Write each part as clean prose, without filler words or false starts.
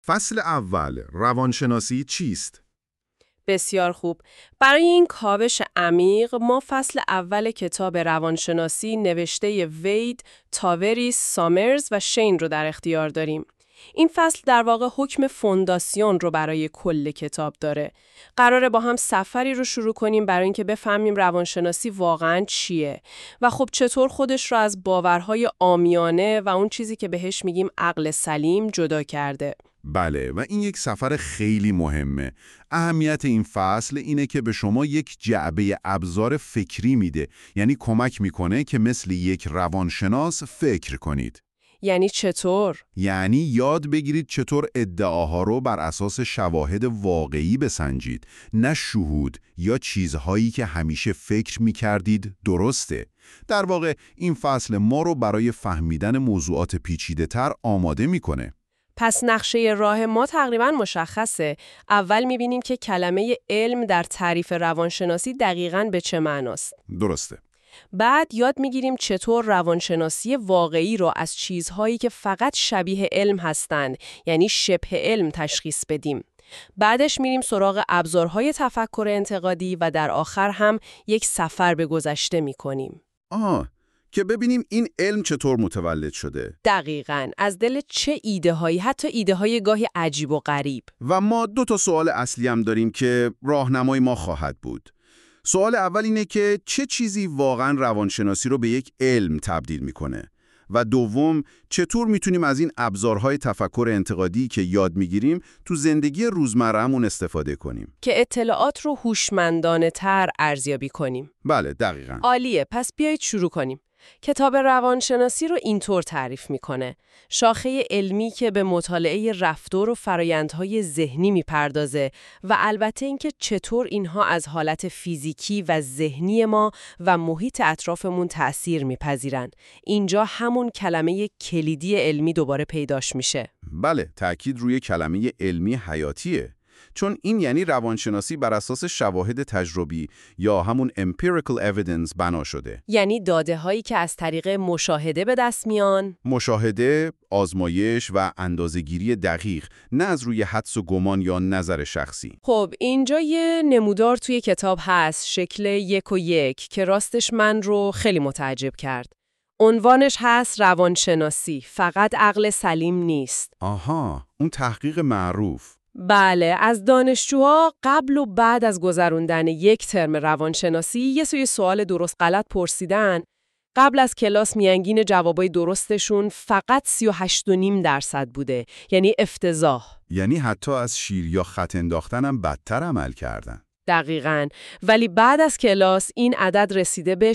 فصل اول، روانشناسی چیست؟ بسیار خوب. برای این کاوش عمیق ما فصل اول کتاب روانشناسی نوشته وید، تاوریس، سامرز و شین رو در اختیار داریم. این فصل در واقع حکم فونداسیون رو برای کل کتاب داره. قراره با هم سفری رو شروع کنیم برای اینکه بفهمیم روانشناسی واقعاً چیه و خب چطور خودش رو از باورهای عامیانه و اون چیزی که بهش میگیم عقل سلیم جدا کرده. بله، و این یک سفر خیلی مهمه. اهمیت این فصل اینه که به شما یک جعبه ابزار فکری میده، یعنی کمک میکنه که مثل یک روانشناس فکر کنید. یعنی چطور؟ یعنی یاد بگیرید چطور ادعاها رو بر اساس شواهد واقعی بسنجید، نه شهود یا چیزهایی که همیشه فکر میکردید درسته. در واقع این فصل ما رو برای فهمیدن موضوعات پیچیده‌تر آماده میکنه. پس نقشه راه ما تقریباً مشخصه. اول می‌بینیم که کلمه علم در تعریف روانشناسی دقیقاً به چه معناست. درسته. بعد یاد می‌گیریم چطور روانشناسی واقعی رو از چیزهایی که فقط شبیه علم هستند، یعنی شبه علم تشخیص بدیم. بعدش میریم سراغ ابزارهای تفکر انتقادی و در آخر هم یک سفر به گذشته می‌کنیم. که ببینیم این علم چطور متولد شده. دقیقاً از دل چه ایده‌هایی، حتی ایده‌های گاهی عجیب و غریب. و ما 2 سوال اصلی هم داریم که راهنمای ما خواهد بود. سوال اول اینه که چه چیزی واقعاً روانشناسی رو به یک علم تبدیل میکنه؟ و دوم، چطور میتونیم از این ابزارهای تفکر انتقادی که یاد میگیریم تو زندگی روزمره‌مون استفاده کنیم؟ که اطلاعات رو هوشمندانه‌تر ارزیابی کنیم. بله، دقیقاً. عالیه، پس بیایید شروع کنیم. کتاب روانشناسی رو اینطور تعریف میکنه: شاخه علمی که به مطالعه رفتار و فرایندهای ذهنی میپردازه و البته اینکه چطور اینها از حالت فیزیکی و ذهنی ما و محیط اطرافمون تأثیر میپذیرن. اینجا همون کلمه کلیدی علمی دوباره پیداش میشه. بله، تأکید روی کلمه علمی حیاتیه. چون این یعنی روانشناسی بر اساس شواهد تجربی یا همون empirical evidence بنا شده. یعنی داده هایی که از طریق مشاهده به دست میان. مشاهده، آزمایش و اندازه‌گیری دقیق، نه از روی حدس و گمان یا نظر شخصی. خب اینجا یه نمودار توی کتاب هست، شکل 1 و 1 که راستش من رو خیلی متعجب کرد. عنوانش هست روانشناسی، فقط عقل سلیم نیست. آها، اون تحقیق معروف. بله، از دانشجوها قبل و بعد از گذروندن یک ترم روانشناسی یه سری سوال درست غلط پرسیدن. قبل از کلاس میانگین جوابای درستشون فقط 38.5% بوده، یعنی افتضاح. یعنی حتی از شیر یا خط انداختنم بدتر عمل کردن. دقیقاً. ولی بعد از کلاس این عدد رسیده به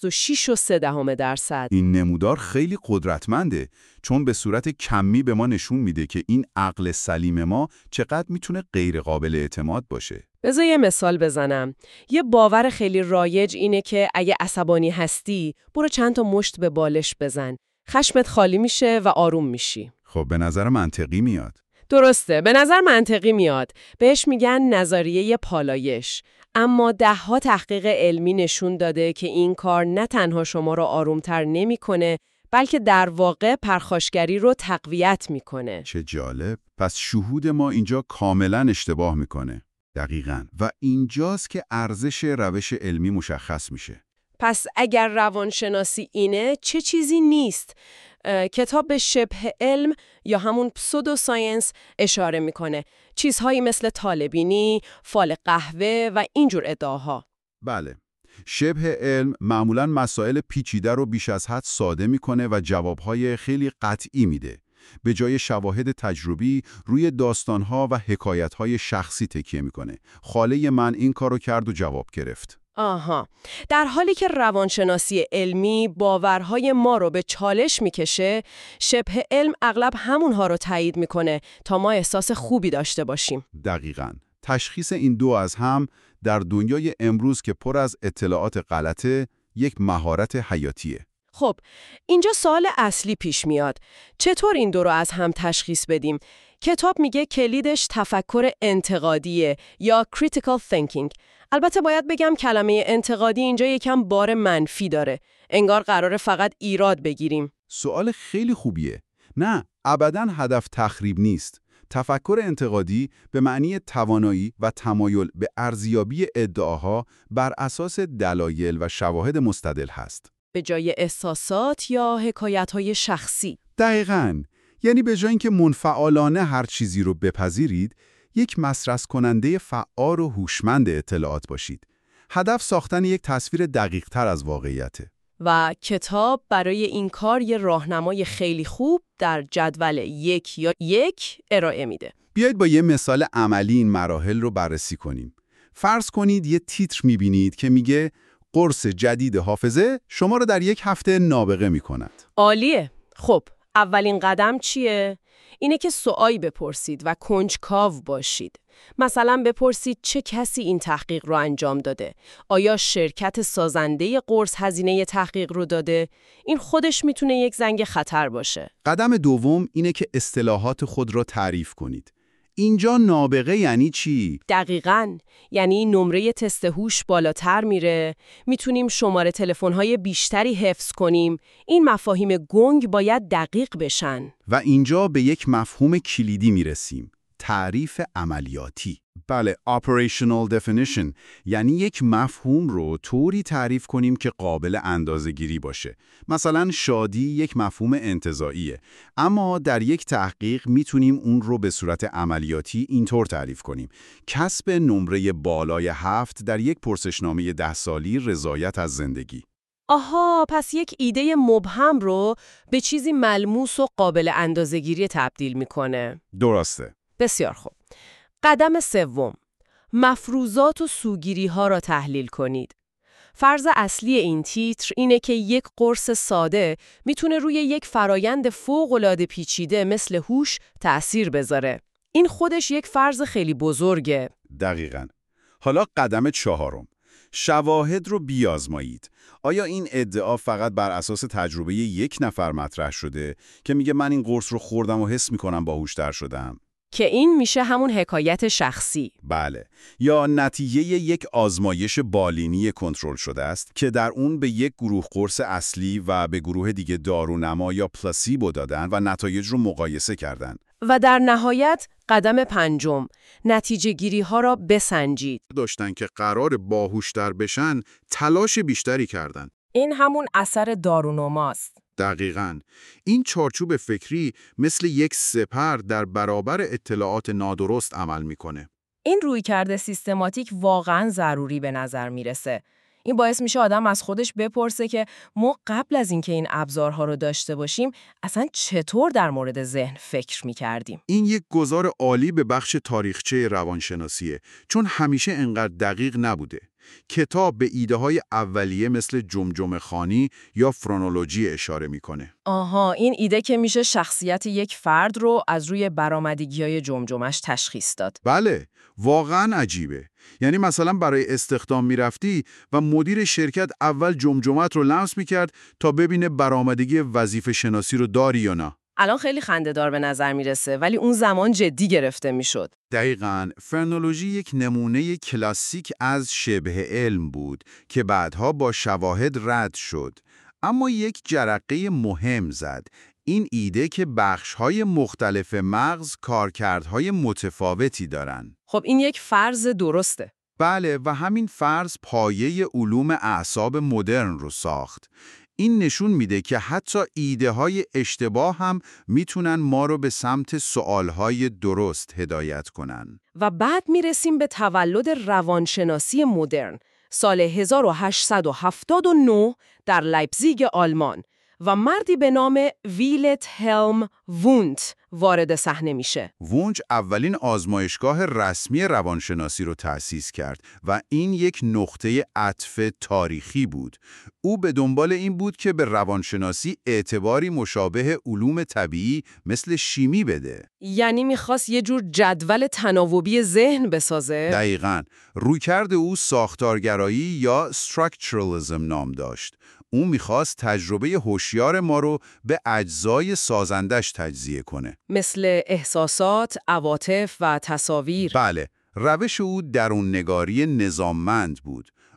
66.3%. این نمودار خیلی قدرتمنده، چون به صورت کمی به ما نشون میده که این عقل سلیم ما چقدر میتونه غیر قابل اعتماد باشه. بذار یه مثال بزنم. یه باور خیلی رایج اینه که اگه عصبانی هستی، برو چند تا مشت به بالش بزن. خشمت خالی میشه و آروم میشی. خب به نظر منطقی میاد. درسته، به نظر منطقی میاد. بهش میگن نظریه پالایش. اما 10 تحقیق علمی نشون داده که این کار نه تنها شما رو آرومتر نمیکنه، بلکه در واقع پرخاشگری رو تقویت میکنه. چه جالب. پس شهود ما اینجا کاملا اشتباه میکنه. دقیقاً. و اینجاست که ارزش روش علمی مشخص میشه. پس اگر روانشناسی اینه، چه چیزی نیست؟ کتاب به شبه علم یا همون پسودو ساینس اشاره میکنه. چیزهایی مثل طالع‌بینی، فال قهوه و اینجور ادعاها. بله. شبه علم معمولاً مسائل پیچیده رو بیش از حد ساده میکنه و جوابهای خیلی قطعی میده. به جای شواهد تجربی روی داستانها و حکایتهای شخصی تکیه میکنه. خاله من این کارو کرد و جواب گرفت. آها. در حالی که روانشناسی علمی باورهای ما رو به چالش میکشه، شبه علم اغلب همونها رو تایید میکنه تا ما احساس خوبی داشته باشیم. دقیقاً. تشخیص این دو از هم در دنیای امروز که پر از اطلاعات غلطه، یک مهارت حیاتیه. خب، اینجا سوال اصلی پیش میاد. چطور این دو رو از هم تشخیص بدیم؟ کتاب میگه کلیدش تفکر انتقادیه یا critical thinking. البته باید بگم کلمه انتقادی اینجا یکم بار منفی داره. انگار قراره فقط ایراد بگیریم. سوال خیلی خوبیه. نه، ابداً هدف تخریب نیست. تفکر انتقادی به معنی توانایی و تمایل به ارزیابی ادعاها بر اساس دلایل و شواهد مستدل هست. به جای احساسات یا حکایت‌های شخصی. دقیقاً. یعنی به جای اینکه منفعلانه هر چیزی رو بپذیرید، یک مصرف کننده فعال و هوشمند اطلاعات باشید. هدف ساختن یک تصویر دقیق‌تر از واقعیته. و کتاب برای این کار یه راهنمای خیلی خوب در جدول 1 ارائه میده. بیایید با یه مثال عملی این مراحل رو بررسی کنیم. فرض کنید یه تیتر می‌بینید که میگه قرص جدید حافظه شما رو در 1 هفته نابغه می‌کند. عالیه. خب، اولین قدم چیه؟ اینه که سوالی بپرسید و کنجکاو باشید. مثلا بپرسید چه کسی این تحقیق رو انجام داده؟ آیا شرکت سازنده قرص هزینه تحقیق رو داده؟ این خودش میتونه یک زنگ خطر باشه. قدم دوم اینه که اصطلاحات خود را تعریف کنید. اینجا نابغه یعنی چی؟ دقیقاً. یعنی نمره تست هوش بالاتر میره، میتونیم شماره تلفن‌های بیشتری حفظ کنیم. این مفاهیم گنگ باید دقیق بشن. و اینجا به یک مفهوم کلیدی میرسیم. تعریف عملیاتی. بله، operational definition، یعنی یک مفهوم رو طوری تعریف کنیم که قابل اندازه‌گیری باشه. مثلا شادی یک مفهوم انتزاعیه، اما در یک تحقیق میتونیم اون رو به صورت عملیاتی اینطور تعریف کنیم: کسب نمره بالای 7 در یک پرسشنامه 10 سالی رضایت از زندگی. آها، پس یک ایده مبهم رو به چیزی ملموس و قابل اندازه‌گیری تبدیل میکنه. درسته. بسیار خوب. قدم سوم، مفروضات و سوگیری‌ها را تحلیل کنید. فرض اصلی این تیتر اینه که یک قرص ساده میتونه روی یک فرایند فوق‌العاده پیچیده مثل هوش تأثیر بذاره. این خودش یک فرض خیلی بزرگه. دقیقاً. حالا قدم چهارم، شواهد رو بیازمایید. آیا این ادعا فقط بر اساس تجربه یک نفر مطرح شده که میگه من این قرص رو خوردم و حس میکنم باهوش‌تر شدم؟ که این میشه همون حکایت شخصی. بله. یا نتیجه یک آزمایش بالینی کنترل شده است که در اون به یک گروه قرص اصلی و به گروه دیگه دارونما یا پلاسیبو دادن و نتایج رو مقایسه کردن. و در نهایت قدم پنجم، نتیجه گیری ها را بسنجید. داشتن که قرار باهوشتر بشن، تلاش بیشتری کردن. این همون اثر دارونماست. دقیقاً. این چارچوب فکری مثل یک سپر در برابر اطلاعات نادرست عمل میکنه. این رویکرد سیستماتیک واقعاً ضروری به نظر میرسه. این باعث میشه آدم از خودش بپرسه که ما قبل از اینکه این ابزارها رو داشته باشیم اصلا چطور در مورد ذهن فکر میکردیم. این یک گزار عالی به بخش تاریخچه روانشناسیه، چون همیشه انقدر دقیق نبوده. کتاب به ایده های اولیه مثل جمجمه خوانی یا فرونولوژی اشاره میکنه. آها، این ایده که میشه شخصیت یک فرد رو از روی برآمدگی‌های جمجمش تشخیص داد. بله، واقعا عجیبه. یعنی مثلا برای استخدام میرفتی و مدیر شرکت اول جمجمت رو لمس میکرد تا ببینه برآمدگی وظیفه شناسی رو داری یا نه. الان خیلی خنده‌دار به نظر میرسه، ولی اون زمان جدی گرفته میشد. دقیقاً. فرونولوژی یک نمونه کلاسیک از شبه علم بود که بعدها با شواهد رد شد. اما یک جرقه مهم زد. این ایده که بخش‌های مختلف مغز کارکردهای متفاوتی دارن. خب این یک فرض درسته. بله، و همین فرض پایه علوم اعصاب مدرن رو ساخت. این نشون میده که حتی ایده های اشتباه هم میتونن ما رو به سمت سوالهای درست هدایت کنن. و بعد میرسیم به تولد روانشناسی مدرن سال 1879 در لایپزیگ آلمان و مردی به نام ویلت هلم وونت وارد صحنه میشه. وونت اولین آزمایشگاه رسمی روانشناسی رو تأسیس کرد و این یک نقطه عطف تاریخی بود. او به دنبال این بود که به روانشناسی اعتباری مشابه علوم طبیعی مثل شیمی بده. یعنی میخواست یه جور جدول تناوبی ذهن بسازه؟ دقیقاً. رویکرد او ساختارگرایی یا structuralism نام داشت. او میخواست تجربه هوشیار ما رو به اجزای سازندش تجزیه کنه. مثل احساسات، عواطف و تصاویر. بله، روش او درون‌نگاری نظاممند بود.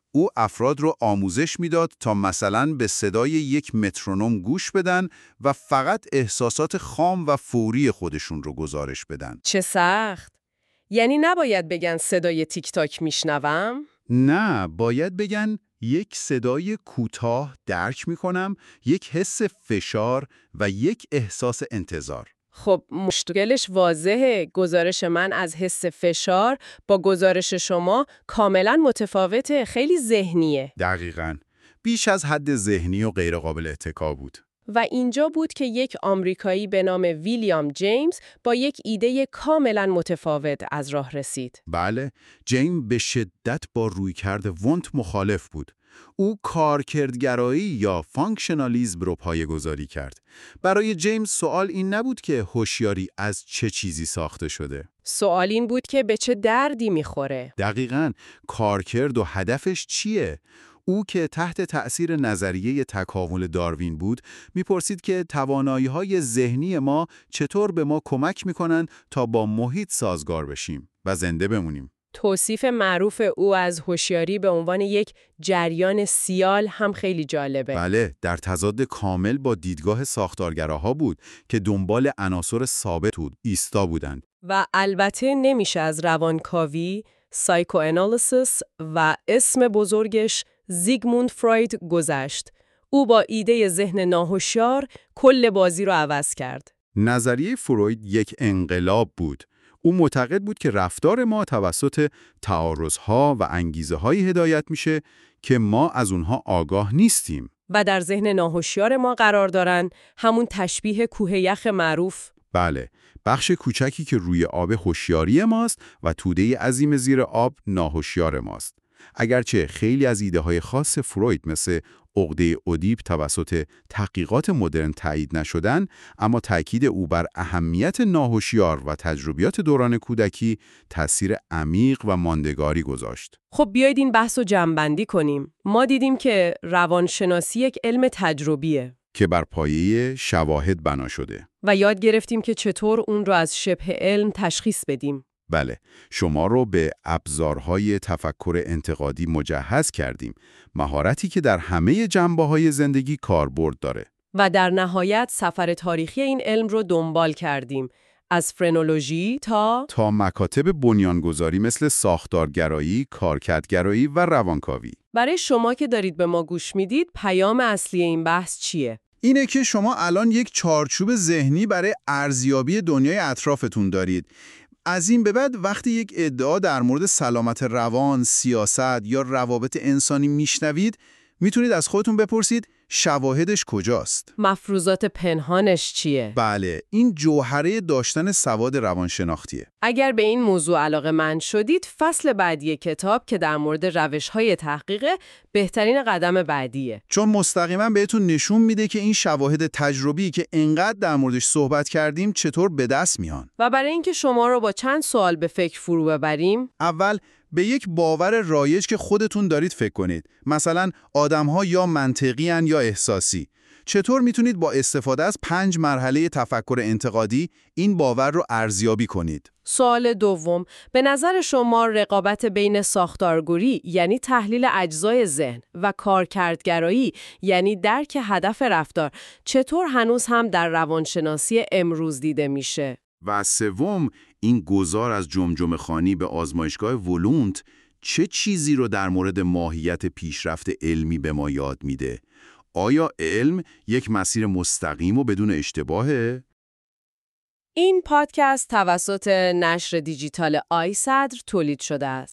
او افراد رو آموزش میداد تا مثلا به صدای یک مترونوم گوش بدن و فقط احساسات خام و فوری خودشون رو گزارش بدن. چه سخت. یعنی نباید بگن صدای تیک تاک میشنوم؟ نه، باید بگن یک صدای کوتاه درک میکنم، یک حس فشار و یک احساس انتظار. خب مشکلش واضحه. گزارش من از حس فشار با گزارش شما کاملا متفاوته، خیلی ذهنیه. دقیقاً. بیش از حد ذهنی و غیرقابل اتکا بود. و اینجا بود که یک آمریکایی به نام ویلیام جیمز با یک ایده کاملا متفاوت از راه رسید. بله، جیم به شدت با رویکرد وونت مخالف بود. او کارکردگرایی یا فانکشنالیسم رو پایه‌گذاری کرد. برای جیمز سوال این نبود که هوشیاری از چه چیزی ساخته شده. سوال این بود که به چه دردی میخوره. دقیقاً، کارکرد و هدفش چیه؟ او که تحت تأثیر نظریه تکامل داروین بود، میپرسید که توانایی‌های ذهنی ما چطور به ما کمک میکنن تا با محیط سازگار بشیم و زنده بمونیم. توصیف معروف او از هوشیاری به عنوان یک جریان سیال هم خیلی جالبه. بله، در تضاد کامل با دیدگاه ساختارگراها بود که دنبال عناصر ثابت و ایستا بودند. و البته نمیشه از روانکاوی، سایکوانالیسیس و اسم بزرگش زیگموند فروید گذشت. او با ایده ذهن ناهوشیار کل بازی رو عوض کرد. نظریه فروید یک انقلاب بود. او معتقد بود که رفتار ما توسط تعارضها و انگیزه‌هایی هدایت میشه که ما از اونها آگاه نیستیم. و در ذهن ناهوشیار ما قرار دارن، همون تشبیه کوه یخ معروف. بله، بخش کوچکی که روی آب هوشیاری ماست و توده عظیم زیر آب ناهوشیار ماست. اگرچه خیلی از ایده‌های خاص فروید مثل عقده اودیپ توسط تحقیقات مدرن تایید نشدن، اما تاکید او بر اهمیت ناهوشیار و تجربیات دوران کودکی تأثیر عمیق و ماندگاری گذاشت. خب بیایید این بحث رو جمع‌بندی کنیم. ما دیدیم که روانشناسی یک علم تجربیه که بر پایه شواهد بنا شده. و یاد گرفتیم که چطور اون رو از شبه علم تشخیص بدیم. بله، شما رو به ابزارهای تفکر انتقادی مجهز کردیم، مهارتی که در همه جنبه‌های زندگی کاربرد داره. و در نهایت سفر تاریخی این علم رو دنبال کردیم، از فرنولوژی تا مکاتب بنیانگذاری مثل ساختارگرایی، کارکردگرایی و روانکاوی. برای شما که دارید به ما گوش میدید، پیام اصلی این بحث چیه؟ اینه که شما الان یک چارچوب ذهنی برای ارزیابی دنیای اطرافتون دارید. از این به بعد وقتی یک ادعا در مورد سلامت روان، سیاست یا روابط انسانی میشنوید، میتونید از خودتون بپرسید شواهدش کجاست؟ مفروضات پنهانش چیه؟ بله، این جوهره داشتن سواد روانشناختیه. اگر به این موضوع علاقه‌مند شدید، فصل بعدی کتاب که در مورد روش‌های تحقیق بهترین قدم بعدیه. چون مستقیما بهتون نشون میده که این شواهد تجربی که انقدر در موردش صحبت کردیم چطور به دست میان. و برای اینکه شما رو با چند سوال به فکر فرو ببریم، اول به یک باور رایج که خودتون دارید فکر کنید. مثلا آدم‌ها یا منطقی ان یا احساسی. چطور میتونید با استفاده از 5 مرحله تفکر انتقادی این باور رو ارزیابی کنید؟ سوال دوم، به نظر شما رقابت بین ساختارگویی یعنی تحلیل اجزای ذهن و کارکردگرایی یعنی درک هدف رفتار چطور هنوز هم در روانشناسی امروز دیده میشه؟ و سوم، این گذار از جمجمه‌خوانی به آزمایشگاه ولونت چه چیزی رو در مورد ماهیت پیشرفت علمی به ما یاد میده؟ آیا علم یک مسیر مستقیم و بدون اشتباهه؟ این پادکست توسط نشر دیجیتال آیصدر تولید شده است.